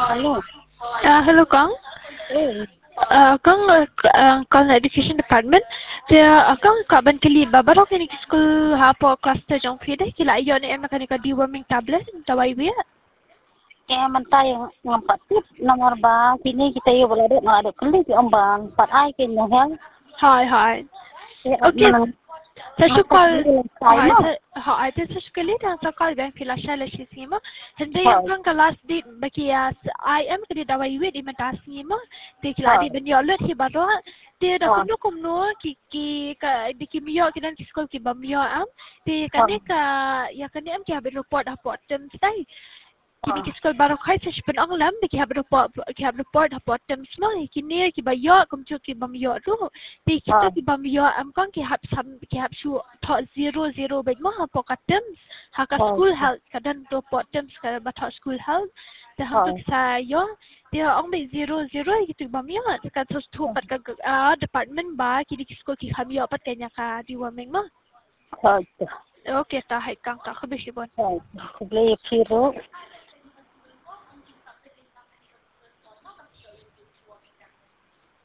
Alo. Hello con. Ừ. Con là Education Department. Thì con có bên cái liba bắt đầu cái school hapo cluster trong phía đấy. Kila iyo ni em makan ka deworming tablet. Tawai biya. Kaya man tayo ngampatit nomor ba kini kita yung wala rin ada kali si ombang pat ai kini hel. Hỏi. Kaya Okay. man Sa shukal hỏi no. hỏi thì sa shukal ito sa call ben pila siya la siya sima. Hindi Hỏi. ang ka last date bakia I am kadi dawai wit imatas sima. Thì kila di Hỏi. benyo let hi baro. Thì da Hỏi. kumno ki ka di kimyo kidan ki school ki bamyo am. Thì kani ka ya kani am ki habit report stay. Kini ki school baru khai sa sipan ang lam ki habit report terms mo kini ki bayo kumchu ki bamyo ru. Thì kita ki bamyo am kan ki hab su thought 00 bet mo ha terms ha ka school health kadan report terms ka ba thought school health. Thì hang sa yo dia ang be 00 gitu bamyo ka tu pat ka department ba kini ki school ki khamyo pat kanya ka deworming mo. Hỏi. Okay ta hai kang ka khabisibon. Hỏi. Beli kiro.